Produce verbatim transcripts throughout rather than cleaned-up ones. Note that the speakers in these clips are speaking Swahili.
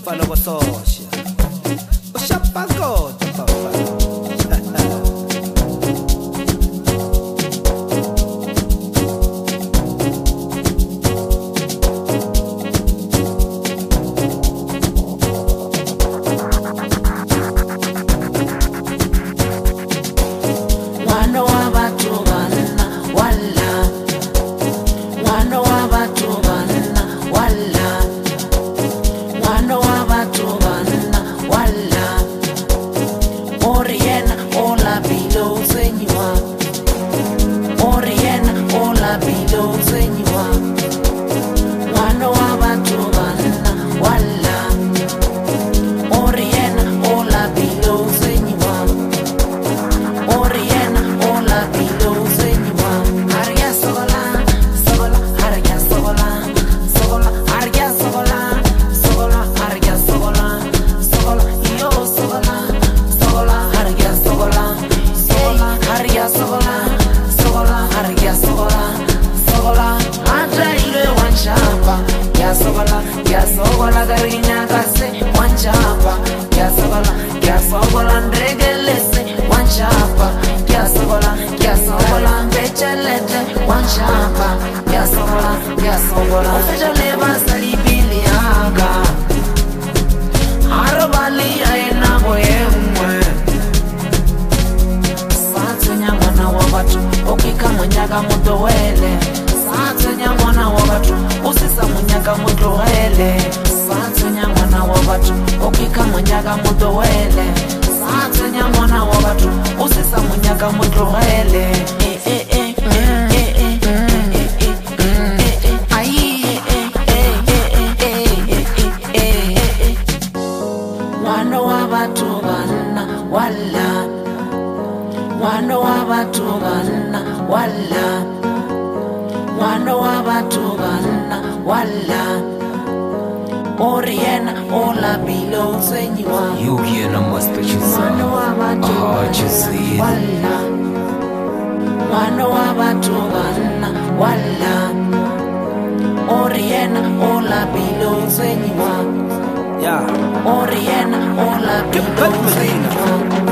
Fana wa sosha Ushapago papa Wano wabatu bana wala Wano wabatu bana wala Wano wabatu bana wala Oriena ola bilo zenywa Oriena ola bilo zenywa Wano wabatu bana wala Oriena ola bilo zenywa Oriena ola bilo zenywa Arya sogola sogola arya sogola sogola arya sogola sogola arya sogola sogola yo sogola sogola arya sogola sogola arya sogola sogola arya sogola sogola anja ile wanchapa ya sogola ya sogola garinya kase wanchapa ya sogola ya sogola ndegelese wanchapa ya sogola ya sogola mbechelete wanchapa ya sogola ya sogola ofejale basali biliaga arabali aina boyemwe Satenya mwana wa watu okika munyaga mutowele Satenya mwana wa watu usisa munyaga mutowele Satenya mwana wa watu okika munyaga mutowele Satenya mwana wa watu usisa munyaga mutowele eh eh eh eh eh eh eh ai eh eh eh Wano wa watu bana wala Wano wabatu bana wala Wano wabatu bana wala Oriena ola bilo zenywa Yugi na mastachiza Wano wabatu bana wala Wano wabatu bana wala Oriena ola bilo zenywa Ya Oriena ola bilo zenywa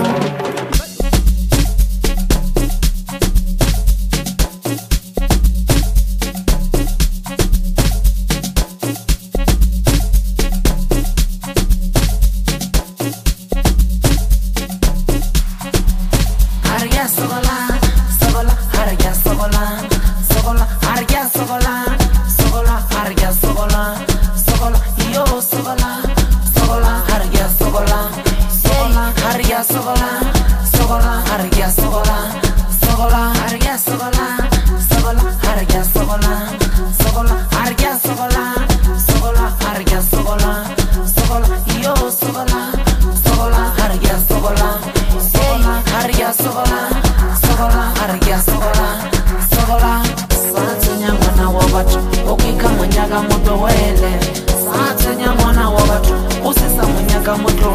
Arya sogola, sogola, arya sogola, sogola, arya sogola, sogola, arya sogola, sogola, yo sogola, sogola, arya sogola, sogola, arya sogola, sogola, arya sogola, sogola, arya sogola, sogola, arya sogola, sogola, arya sogola, sogola, arya sogola, sogola, yo sogola, sogola, arya sogola, sogola, arya sogola, sogola, arya sogola, sogola. Satenya mwana wa watu okika munyaga mutowele Satenya mwana wa watu usisa munyaga mutowele